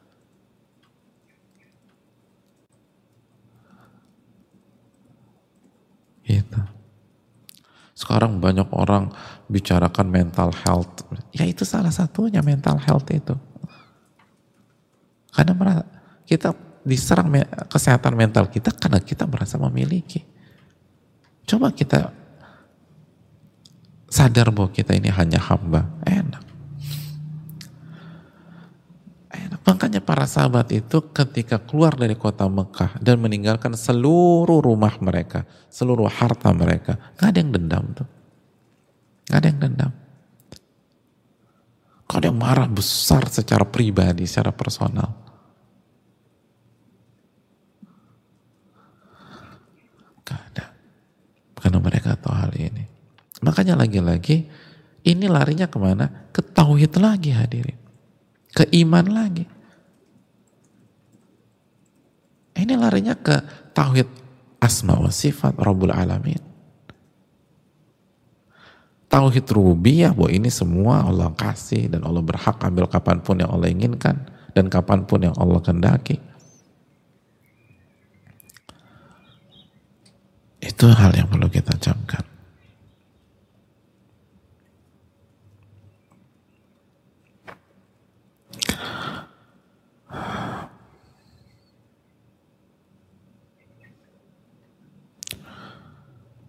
[SPEAKER 1] Gitu. Sekarang banyak orang bicarakan mental health. Ya itu salah satunya mental health itu. Karena kita diserang kesehatan mental kita karena kita merasa memiliki. Coba kita sadar bahwa kita ini hanya hamba. Enak. Makanya para sahabat itu ketika keluar dari kota Mekah dan meninggalkan seluruh rumah mereka, seluruh harta mereka, gak ada yang dendam tuh. Gak ada yang dendam. Gak ada yang marah besar secara pribadi, secara personal. Gak ada. Karena mereka tahu hal ini. Makanya lagi-lagi ini larinya kemana? Ke tauhid lagi hadirin. Ke iman lagi. Ini larinya ke tauhid asma wa sifat Rabbul Alamin. Tauhid rububiyah bahwa ini semua Allah kasih dan Allah berhak ambil kapanpun yang Allah inginkan dan kapanpun yang Allah kehendaki. Itu hal yang perlu kita camkan.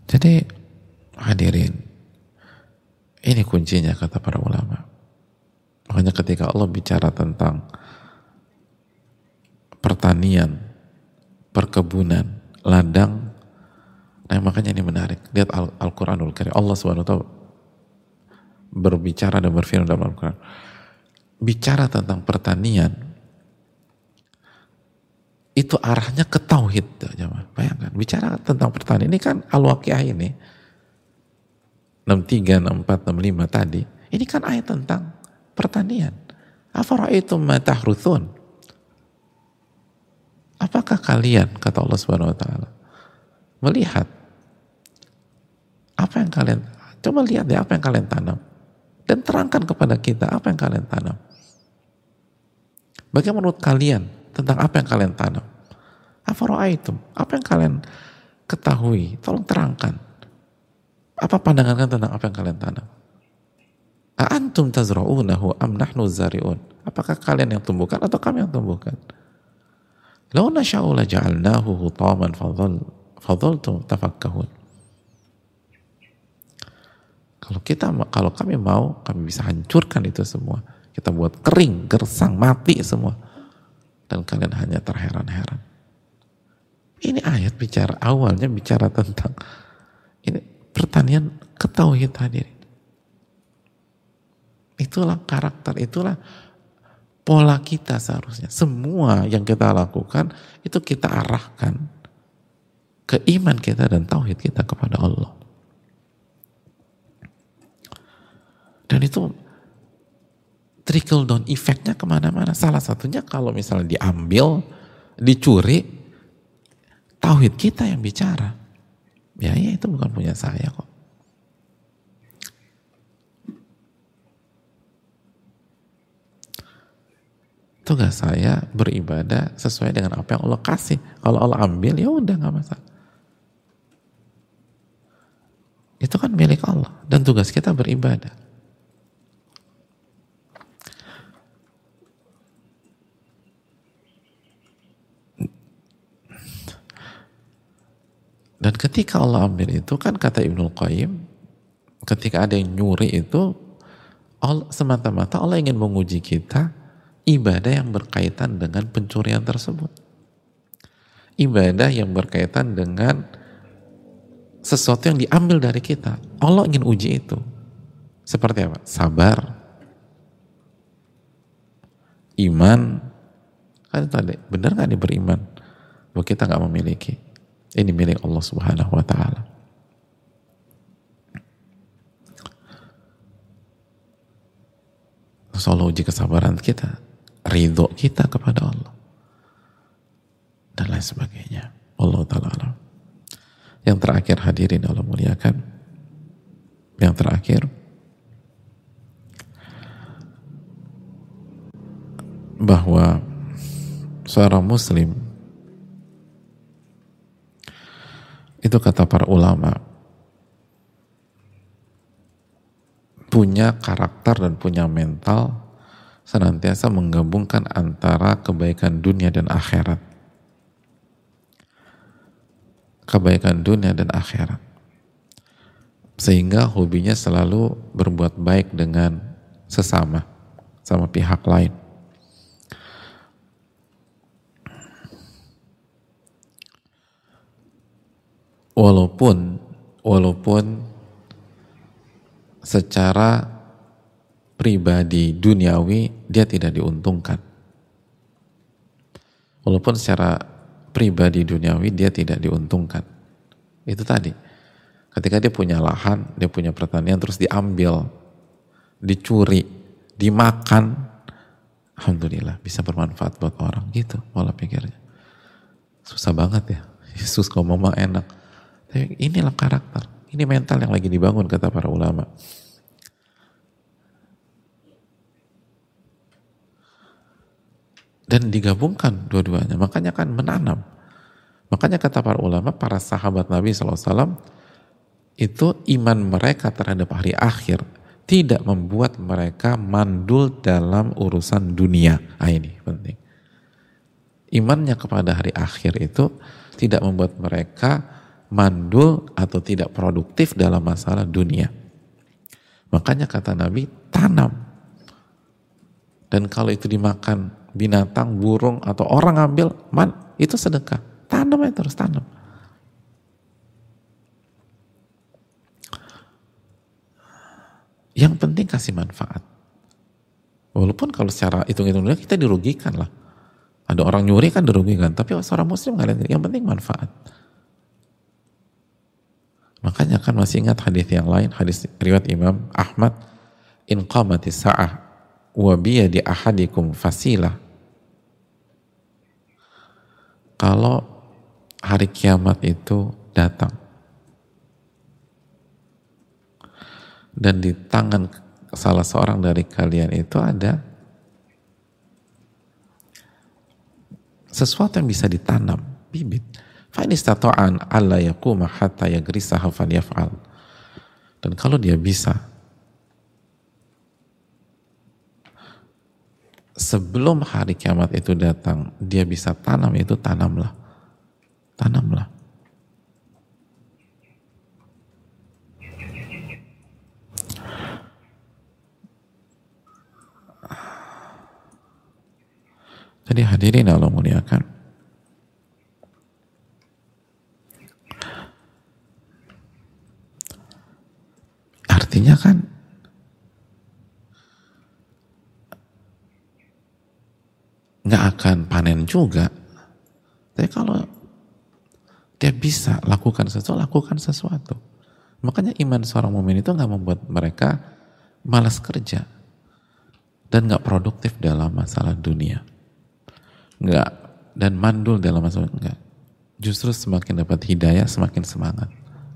[SPEAKER 1] Jadi hadirin, ini kuncinya kata para ulama. Makanya ketika Allah bicara tentang pertanian, perkebunan, ladang, nah makanya ini menarik. Lihat Al-Quranul Karim. Allah SWT berbicara dan berfirman dalam Al-Quran. Bicara tentang pertanian, itu arahnya ke tauhid. Bayangkan, bicara tentang pertanian. Ini kan Al-Waqiah ini, 63, 64, 65 tadi. Ini kan ayat tentang pertanian. Afara'aitum ma tahruthun. Apakah kalian, kata Allah Subhanahu wa taala, melihat apa yang kalian, coba lihat ya apa yang kalian tanam dan terangkan kepada kita apa yang kalian tanam. Bagaimana menurut kalian tentang apa yang kalian tanam? Afara'aitum, apa yang kalian ketahui, tolong terangkan. Apa pandangan kalian tentang apa yang kalian tanam? Antum tazra'unahu am nahnu zari'un. Apakah kalian yang tumbuhkan atau kami yang tumbuhkan? Law nasha'u la ja'alnahu hutaman fadhaltum tafakkahun. Kalau kami mau, kami bisa hancurkan itu semua. Kita buat kering, gersang, mati semua. Dan kalian hanya terheran-heran. Ini ayat bicara, awalnya bicara tentang ini pertanian ke tauhid hadirin. Itulah karakter, itulah pola kita seharusnya. Semua yang kita lakukan itu kita arahkan ke iman kita dan tauhid kita kepada Allah. Dan itu trickle down effect-nya kemana-mana. Salah satunya kalau misalnya diambil, dicuri, tauhid kita yang bicara. Ya itu bukan punya saya kok. Tugas saya beribadah sesuai dengan apa yang Allah kasih. Kalau Allah ambil, ya udah nggak masalah. Itu kan milik Allah dan tugas kita beribadah. Dan ketika Allah ambil itu, kan kata Ibnul Qayyim, ketika ada yang nyuri itu, semata-mata Allah ingin menguji kita ibadah yang berkaitan dengan pencurian tersebut. Ibadah yang berkaitan dengan sesuatu yang diambil dari kita. Allah ingin uji itu. Seperti apa? Sabar, iman. Kan tadi, benar gak nih beriman? Bahwa kita gak memiliki. Ini milik Allah Subhanahu wa ta'ala. Terus Allah uji kesabaran kita, ridho kita kepada Allah, dan lain sebagainya. Allah ta'ala alam. Yang terakhir hadirin Allah muliakan, yang terakhir, bahwa seorang muslim itu kata para ulama punya karakter dan punya mental senantiasa menggabungkan antara kebaikan dunia dan akhirat. Kebaikan dunia dan akhirat. Sehingga hobinya selalu berbuat baik dengan sesama, sama pihak lain. Walaupun secara pribadi duniawi dia tidak diuntungkan. Walaupun secara pribadi duniawi dia tidak diuntungkan. Itu tadi. Ketika dia punya lahan, dia punya pertanian, terus diambil, dicuri, dimakan, alhamdulillah bisa bermanfaat buat orang. Gitu pola pikirnya. Susah banget ya. Yesus ngomong enak. Tapi inilah karakter. Ini mental yang lagi dibangun kata para ulama. Dan digabungkan dua-duanya. Makanya kan menanam. Makanya kata para ulama, para sahabat Nabi SAW, itu iman mereka terhadap hari akhir tidak membuat mereka mandul dalam urusan dunia. Ini penting. Imannya kepada hari akhir itu tidak membuat mereka mandul atau tidak produktif dalam masalah dunia. Makanya kata Nabi, tanam. Dan kalau itu dimakan binatang, burung, atau orang ambil, itu sedekah. Tanam aja terus, tanam. Yang penting kasih manfaat. Walaupun kalau secara hitung-hitung kita dirugikan lah. Ada orang nyuri kan dirugikan, tapi seorang muslim nggak lihat. Yang penting manfaat. Makanya kan masih ingat hadis yang lain, hadis riwayat Imam Ahmad, in qamatis sa'ah wa biyadi ahadikum fasilah. Kalau hari kiamat itu datang dan di tangan salah seorang dari kalian itu ada sesuatu yang bisa ditanam, bibit. Fa in istata'an alla yaquma hatta yagrisaha falyaf'al. Dan kalau dia bisa sebelum hari kiamat itu datang, dia bisa tanam itu, tanamlah. Tanamlah. Jadi hadirin Allah muliakan, artinya kan nggak akan panen juga. Tapi kalau dia bisa lakukan sesuatu. Makanya iman seorang mukmin itu nggak membuat mereka malas kerja dan nggak produktif dalam masalah dunia. Enggak, dan mandul dalam masalah, enggak. Justru semakin dapat hidayah, semakin semangat.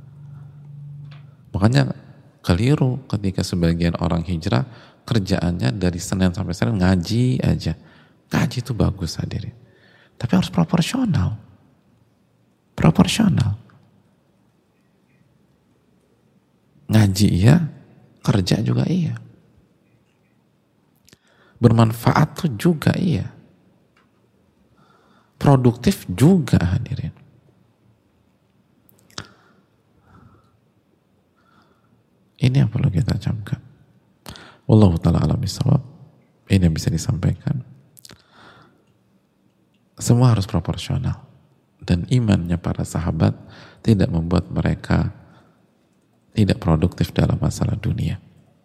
[SPEAKER 1] Makanya keliru ketika sebagian orang hijrah kerjaannya dari Senin sampai Senin ngaji aja. Ngaji itu bagus hadirin, tapi harus proporsional. Ngaji iya, kerja juga iya. Bermanfaat tuh juga iya. Produktif juga hadirin. Ini yang perlu kita camkan. Wallahu ta'ala alam bisawab. Ini yang bisa disampaikan. Semua harus proporsional. Dan imannya para sahabat tidak membuat mereka tidak produktif dalam masalah dunia.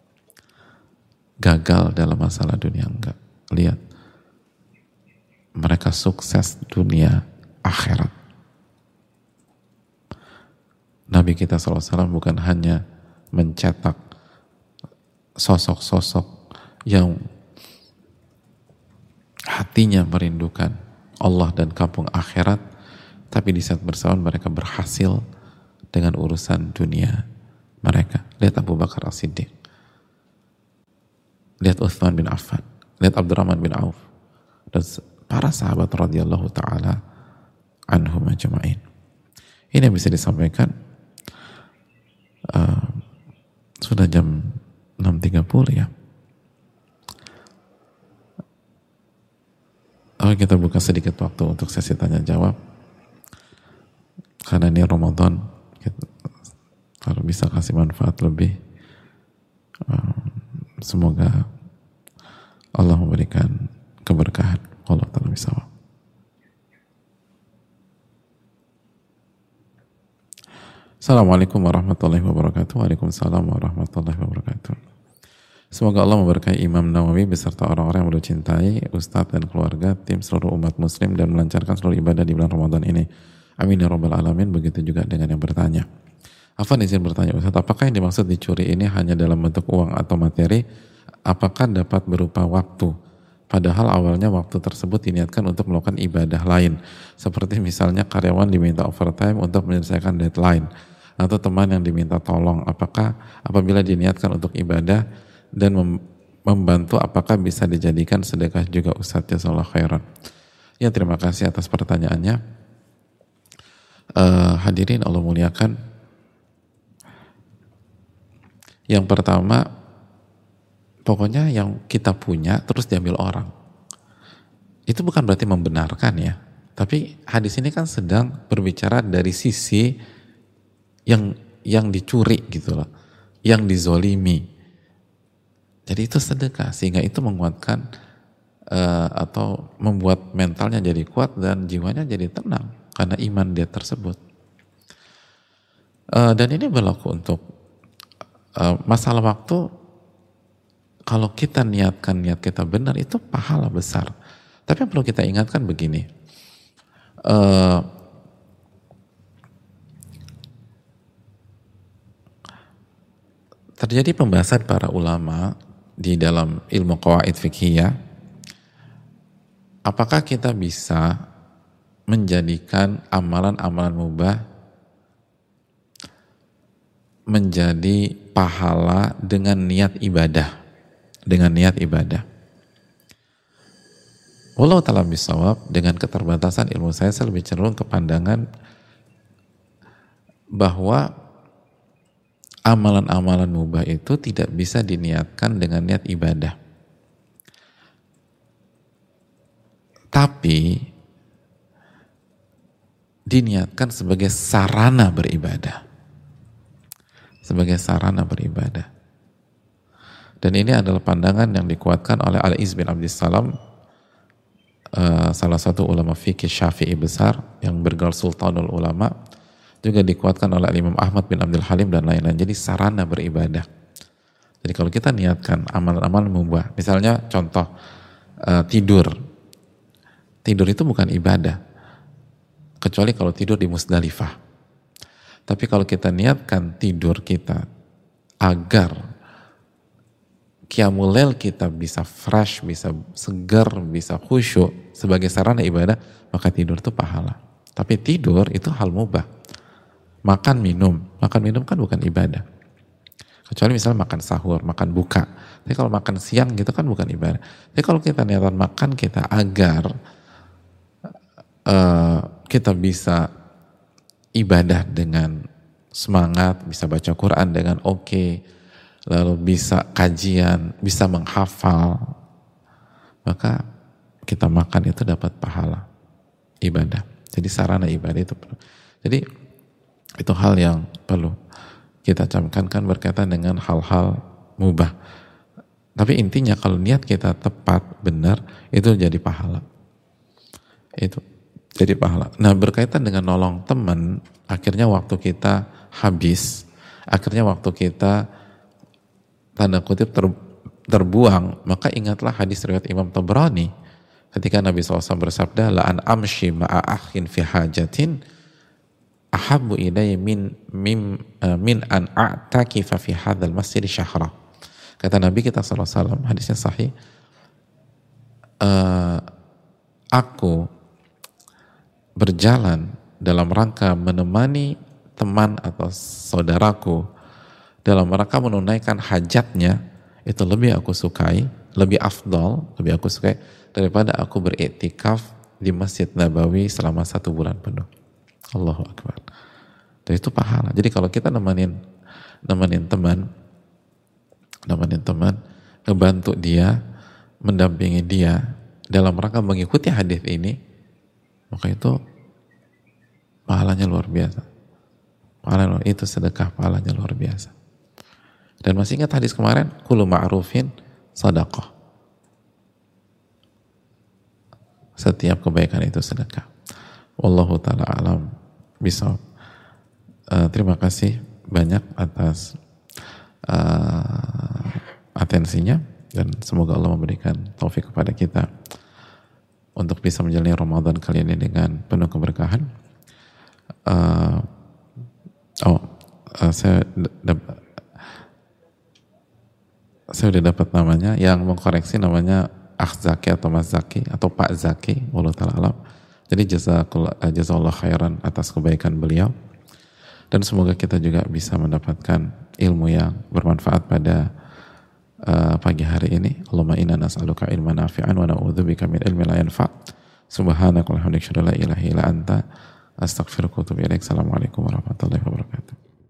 [SPEAKER 1] Gagal dalam masalah dunia, enggak. Lihat. Mereka sukses dunia akhirat. Nabi kita SAW bukan hanya mencetak sosok-sosok yang hatinya merindukan Allah dan kampung akhirat, tapi di saat bersamaan mereka berhasil dengan urusan dunia mereka. Lihat Abu Bakar As-Siddiq, lihat Uthman bin Affan, lihat Abdurrahman bin Auf, dan para sahabat radhiyallahu ta'ala anhum ajma'in. Ini yang bisa disampaikan. Sudah jam 6.30 ya. Oke, kita buka sedikit waktu untuk sesi tanya jawab. Karena ini Ramadan, kalau bisa kasih manfaat lebih. Semoga Allah memberikan keberkahan. Allah ta'ala bisawab. Assalamualaikum warahmatullahi wabarakatuh. Waalaikumsalam warahmatullahi wabarakatuh. Semoga Allah memberkahi Imam Nawawi beserta orang-orang yang beliau cintai, Ustadz dan keluarga, tim seluruh umat muslim, dan melancarkan seluruh ibadah di bulan Ramadan ini. Amin ya rabbal alamin. Begitu juga dengan yang bertanya. Afwan izin bertanya Ustadz, apakah yang dimaksud dicuri ini hanya dalam bentuk uang atau materi? Apakah dapat berupa waktu? Padahal awalnya waktu tersebut diniatkan untuk melakukan ibadah lain. Seperti misalnya karyawan diminta overtime untuk menyelesaikan deadline. Atau teman yang diminta tolong. Apakah apabila diniatkan untuk ibadah dan membantu, apakah bisa dijadikan sedekah juga Ustadz? Jazakallahu khairan. Ya, terima kasih atas pertanyaannya. Hadirin Allah muliakan. Yang pertama, pokoknya yang kita punya terus diambil orang. Itu bukan berarti membenarkan ya. Tapi hadis ini kan sedang berbicara dari sisi yang dicuri gitu loh, yang dizolimi. Jadi itu sedekah, sehingga itu menguatkan atau membuat mentalnya jadi kuat dan jiwanya jadi tenang karena iman dia tersebut. Dan ini berlaku untuk masalah waktu. Kalau kita niatkan niat kita benar, itu pahala besar. Tapi yang perlu kita ingatkan begini, terjadi pembahasan para ulama di dalam ilmu qawaid fiqhiyah, apakah kita bisa menjadikan amalan-amalan mubah menjadi pahala dengan niat ibadah, Wallahu ta'ala bisawab, dengan keterbatasan ilmu saya lebih cenderung ke pandangan bahwa amalan-amalan mubah itu tidak bisa diniatkan dengan niat ibadah. Tapi diniatkan sebagai sarana beribadah. Dan ini adalah pandangan yang dikuatkan oleh Al-Iz bin Abdissalam, salah satu ulama fikih Syafi'i besar yang bergelar Sultanul Ulama, juga dikuatkan oleh Imam Ahmad bin Abdul Halim dan lain-lain. Jadi sarana beribadah. Jadi kalau kita niatkan amal-amal mubah, misalnya contoh tidur itu bukan ibadah, kecuali kalau tidur di Musdalifah. Tapi kalau kita niatkan tidur kita agar qiyamul lail kita bisa fresh, bisa segar, bisa khusyuk sebagai sarana ibadah, maka tidur itu pahala. Tapi tidur itu hal mubah. Makan minum kan bukan ibadah. Kecuali misalnya makan sahur, makan buka. Tapi kalau makan siang gitu kan bukan ibadah. Tapi kalau kita niatan makan kita agar kita bisa ibadah dengan semangat, bisa baca Quran dengan oke, lalu bisa kajian, bisa menghafal, maka kita makan itu dapat pahala ibadah. Jadi sarana ibadah itu perlu. Jadi itu hal yang perlu kita camkankan berkaitan dengan hal-hal mubah. Tapi intinya kalau niat kita tepat, benar, itu jadi pahala. Itu jadi pahala. Nah, berkaitan dengan nolong teman, akhirnya waktu kita habis, akhirnya waktu kita tanda kutip terbuang, maka ingatlah hadis riwayat Imam Tabrani ketika Nabi SAW bersabda, la an amshi ma'a akhin fi hajatin ahabbu ilayya min an a'takifa fi hadzal masjid syahra. Kata Nabi kita SAW, hadisnya sahih, aku berjalan dalam rangka menemani teman atau saudaraku dalam rangka menunaikan hajatnya, itu lebih aku sukai, lebih afdal, lebih aku sukai daripada aku beriktikaf di Masjid Nabawi selama 1 bulan penuh. Allahu Akbar. Dan itu pahala. Jadi kalau kita nemenin teman, ngebantu dia, mendampingi dia dalam rangka mengikuti hadis ini, maka itu pahalanya luar biasa. Itu sedekah, pahalanya luar biasa. Dan masih ingat hadis kemarin, kullu ma'rufin sadaqah. Setiap kebaikan itu sedekah. Wallahu ta'ala alam bisawab. Terima kasih banyak atas atensinya, dan semoga Allah memberikan taufik kepada kita untuk bisa menjalani Ramadan kali ini dengan penuh keberkahan. Saya udah dapat namanya, yang mengkoreksi namanya Akh Zaki atau Mas Zaki atau Pak Zaki, wallahu ta'ala alam. Jadi jazakallah khairan atas kebaikan beliau, dan semoga kita juga bisa mendapatkan ilmu yang bermanfaat pada pagi hari ini. Allahumma inna nas'aluka ilman nafi'an wa na'udzubika min ilmin la yanfa'. Subhanaka wa bihamdika la ilaha illa anta astaghfiruka wa atubu ilaik. Assalamualaikum warahmatullahi wabarakatuh.